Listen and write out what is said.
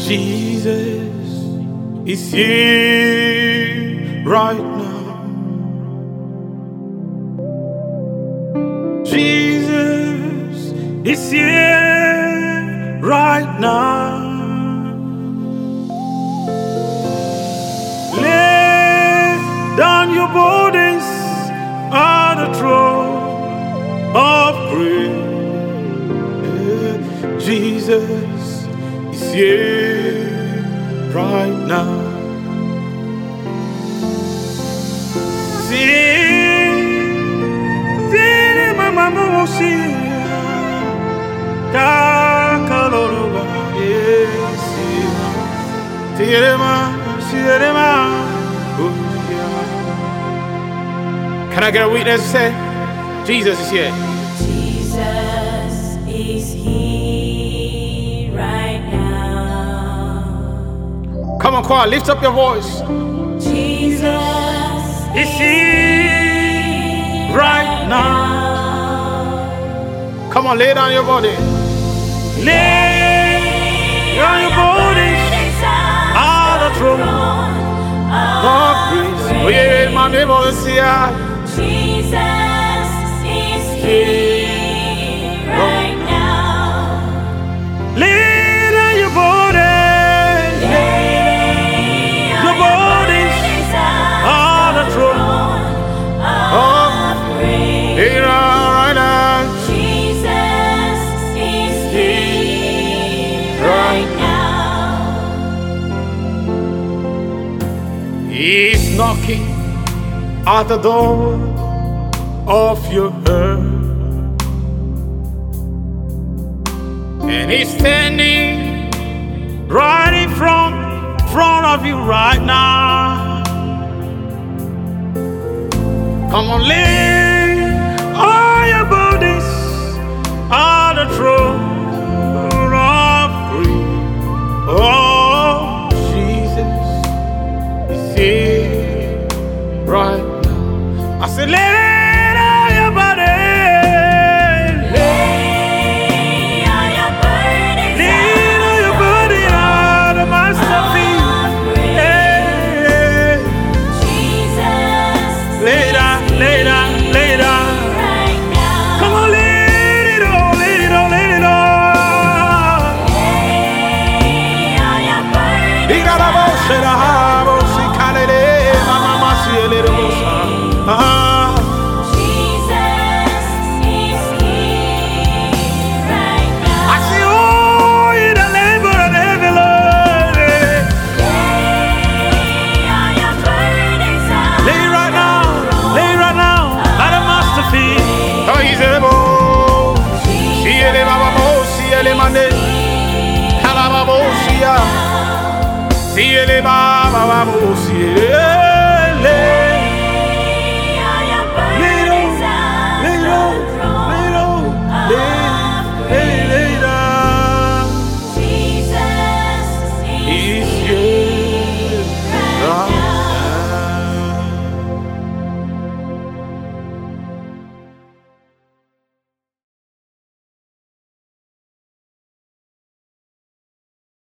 Jesus is here right now. Jesus is here right now. Lay down your burdens on the throne of grace. Jesus is here right now. Can I get a witness to say, Jesus is here? Jesus is here right now. Come on, choir, lift up your voice. Jesus is here right now. Come on, lay down your body. Lay down your body on the throne of grace. Oh yeah, my neighbor is here. Jesus is here right now. Lay down your body. Lay your body on the throne of grace. Here right now. Jesus is here right now. He's knocking at the door of your heart, and he's standing right in front of you right now. Come on, lay all your burdens on the throne of grace. Oh, Jesus is here right now. I said, lay down your body. Lay all your burdens Lay down your body on the master feet. Yeah. Jesus Lay down, lay down, lay down. right now. Come on, let it all, let it all, let it all. Lay all your burdens He got a boss, said a house, he can't let it. My mama see a little boss. Jesus is here right now. I see all in the labor and heavy load. Lay all your burdens Lay right now, at the master feet. Oh, he's able. See ele babo, see ele mande. Kalababo, see ya. See ele babo, see ele.